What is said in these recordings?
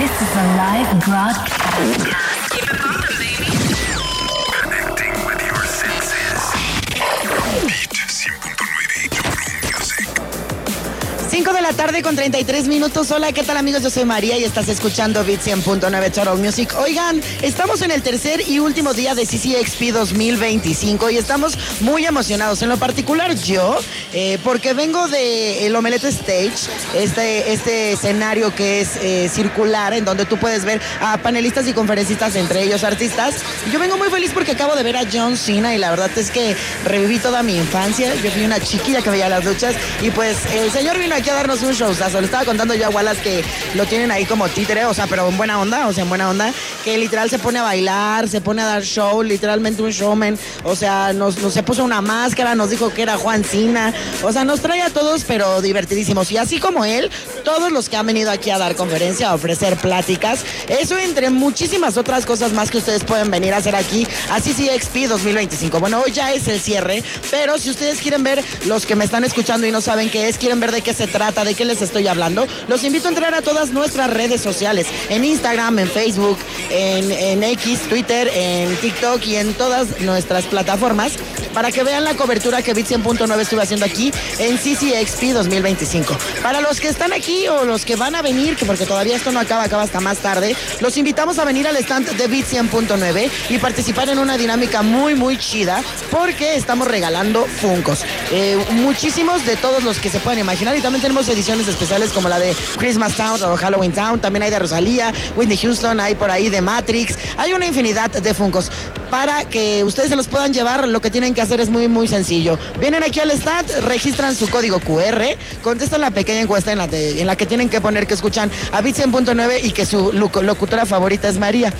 This is a live broadcast. Keep it bumping, baby. Connecting with your senses. Beat 100.9 Blue Music. 5 de la tarde con 33 minutos. Hola, ¿qué tal, amigos? Yo soy María y estás escuchando Beat 100.9 Total Music. Oigan, estamos en el tercer y último día de CCXP 2025 y estamos muy emocionados. En lo particular yo, porque vengo de el Omelette Stage, este escenario que es circular, en donde tú puedes ver a panelistas y conferencistas, entre ellos artistas. Y yo vengo muy feliz porque acabo de ver a John Cena y la verdad es que reviví toda mi infancia. Yo fui una chiquilla que veía las luchas y pues el señor vino aquí a darnos un showzazo. Le estaba contando yo a Wallace que lo tienen ahí como títere, o sea, pero en buena onda, que literal se pone a bailar, se pone a dar show, literalmente un showman, o sea, nos se puso una máscara, nos dijo que era Juan Cena, o sea, nos trae a todos, pero divertidísimos. Y así como él, todos los que han venido aquí a dar conferencia, a ofrecer pláticas, eso entre muchísimas otras cosas más que ustedes pueden venir a hacer aquí a CCXP 2025. Bueno, hoy ya es el cierre, pero si ustedes quieren ver, los que me están escuchando y no saben qué es, quieren ver de qué se trata, de qué les estoy hablando, los invito a entrar a todas nuestras redes sociales, en Instagram, en Facebook, en X, Twitter, en TikTok y en todas nuestras plataformas para que vean la cobertura que Beat 100.9 estuve haciendo aquí en CCXP 2025. Para los que están aquí o los que van a venir, que porque todavía esto no acaba hasta más tarde, los invitamos a venir al stand de Beat 100.9 y participar en una dinámica muy muy chida porque estamos regalando Funkos. Muchísimos de todos los que se pueden imaginar, y también tenemos ediciones especiales como la de Christmas Town o Halloween Town, también hay de Rosalía, Whitney Houston, hay por ahí de Matrix, hay una infinidad de Funkos. Para que ustedes se los puedan llevar, lo que tienen que hacer es muy muy sencillo. Vienen aquí al stand, registran su código QR, contestan la pequeña encuesta en la que tienen que poner que escuchan a Beat 100.9 y que su locutora favorita es María.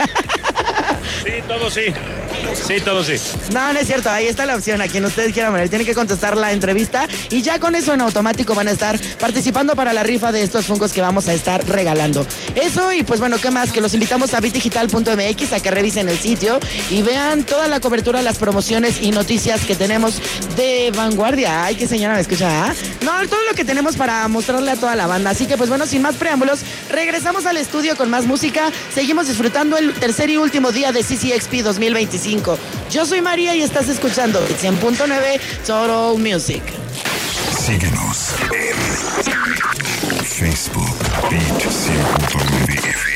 Sí, todo sí. Sí, todo sí. No es cierto, ahí está la opción, a quien ustedes quieran ver. Tienen que contestar la entrevista y ya con eso en automático van a estar participando para la rifa de estos Funkos que vamos a estar regalando. Eso y pues bueno, ¿qué más? Que los invitamos a bitdigital.mx a que revisen el sitio y vean toda la cobertura, las promociones y noticias que tenemos de vanguardia. Ay, qué señora me escucha, ¿ah? No, todo lo que tenemos para mostrarle a toda la banda. Así que pues bueno, sin más preámbulos, regresamos al estudio con más música. Seguimos disfrutando el tercer y último día de CCXP 2025. Yo soy María y estás escuchando 100.9 Total Music. Síguenos en Facebook, Beat 100.9 FM.